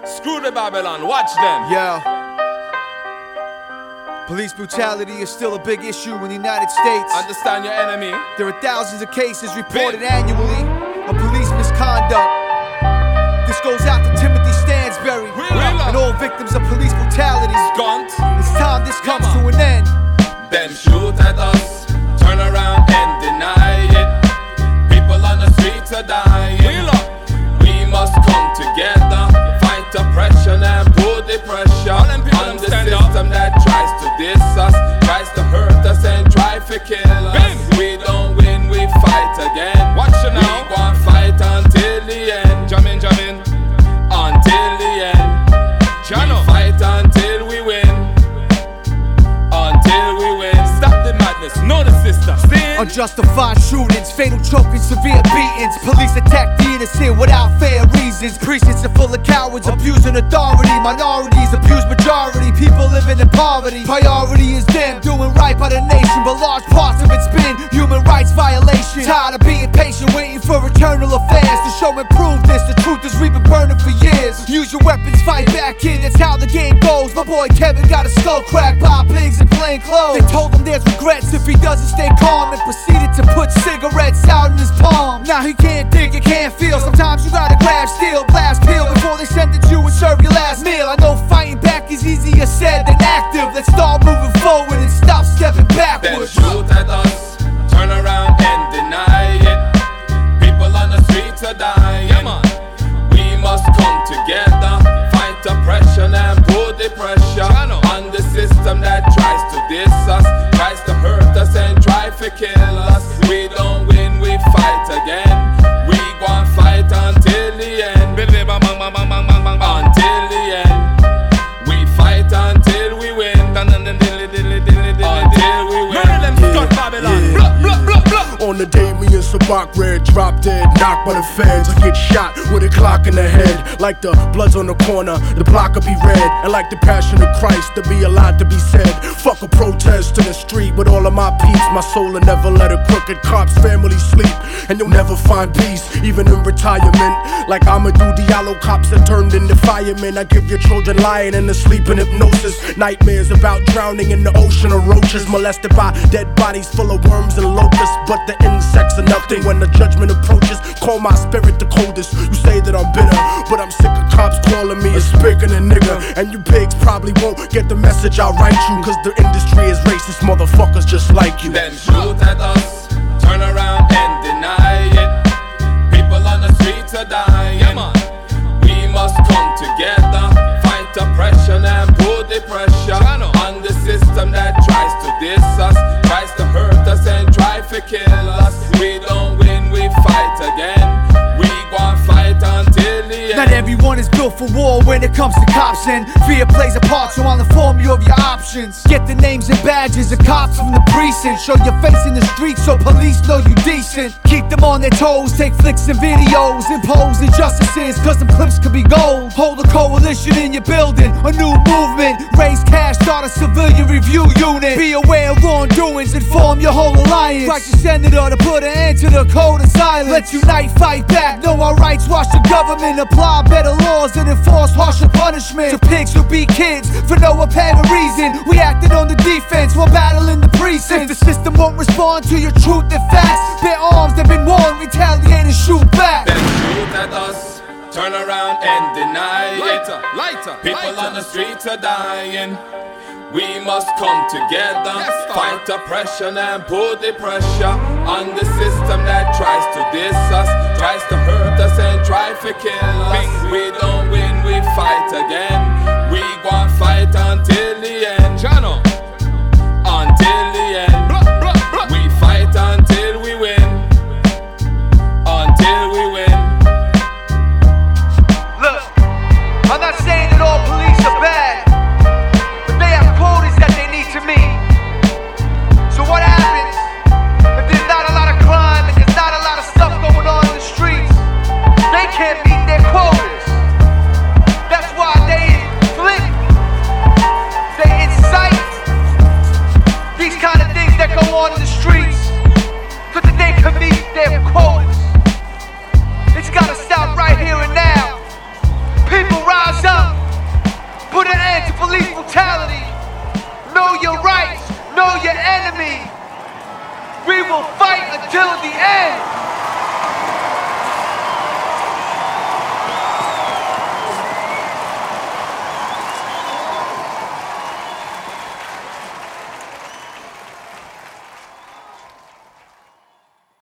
Screw the Babylon, watch them. Yeah. Police brutality is still a big issue in the United States. Understand your enemy. There are thousands of cases reported annually of police misconduct. This goes out to Timothy Stansberry and all victims of police brutality. It's time this comes to an end. Them shoot at us, turn around and deny it. People on the streets are dying. We must come together, fight oppression and put the pressure on the system that tries to diss us, tries to hurt us and try to kill us. We don't win, we fight again. Watch it now. We gon' fight until the end. Jam in, until the end. We fight until we win. Until we win. Stop the madness, know the system. Unjustified shootings, fatal choking, severe beatings. Police attack the innocent without fair reasons. Precincts are full of cowards, abusing authority. Minorities abuse majority, people living in poverty. Priority is them, doing right by the nation, but large parts of it's been human rights violations. Tired of being patient, waiting for eternal affairs to show improvements. The truth is we've been burning for years. Use your weapons, fight back in, that's how the game goes. My boy Kevin got a skull cracked by pigs in plain clothes. They told him there's regrets if he doesn't stay calm, and proceeded to put cigarettes out in his palm. Now he can't think, he can't feel. Sometimes you gotta grab steel, blast peel before they send it to you and serve your last meal. I know fighting back is easier said than active. Let's start moving forward and stop stepping backwards. Then shoot at us, turn around and deny it. People on the streets are dying. We must come together, fight oppression and put the pressure on the system that tries to diss us, tries to hurt us and try to kill us. We don't win, we fight again. We gon' fight until the end. Until the end. We fight until we win. Until we win. Murder them, Scott Babylon. On the day me and Sabak Red drop dead, knocked by the feds. I get shot with a clock in the head. Like the blood's on the corner, the block will be red. And like the passion of Christ, to be a lot to be said. Fuck a protest in the street with all of my peeps. My soul will never let a crooked cop's family sleep. And you'll never find peace, even in retirement. Like Amadou Diallo, cops that turned into firemen. I give your children lying in the sleep in hypnosis. Nightmares about drowning in the ocean of roaches. Molested by dead bodies full of worms and locusts. But the insects are nothing when the judgment approaches. Call my spirit the coldest. You say that I'm bitter, but I'm sick of cops calling me a spick and a nigga. And you pigs probably won't get the message I'll write you, cause the industry is racist motherfuckers just like you. Then shoot at us, turn around and deny it. People on the streets are dying. We must come together, fight oppression and put the pressure on the system that tries to diss us, tries to hurt us and try to kill us. We don't win, we fight again. We gon' fight until the end. Not everyone is built for war when it comes to cops, and fear plays a part, so I'll inform you of your options. Get the names and badges of cops from the precinct. Show your face in the street so police know you decent. Keep them on their toes, take flicks and videos. Impose injustices, cause them clips could be gold. Hold a coalition in your building, a new movement. Raise cash, start a civilian review unit. Be aware of wrongdoings, inform your whole alliance. Write your senator to put an end to the code of silence. Let's unite, fight back, know our rights, watch the government apply better laws and enforce harsher punishment to pigs who beat kids for no apparent reason. We acted on the defense while battling the precincts. If the system won't respond to your truth and facts, bear arms that been worn, retaliate and shoot back. Then shoot at us, turn around and deny it. People on the streets are dying. We must come together, fight oppression and put the pressure on the system that tries to diss us, tries to hurt us and try to kill us. We don't win, we fight again. We gon' fight until the end. Until the end. We fight until we win. Until we win. Look, I'm not saying that all police are bad, but they have quotas that they need to meet. So what happens if there's not a lot of crime and there's not a lot of stuff going on in the streets? They can't meet their quotas. That's why they flip. will fight until the end.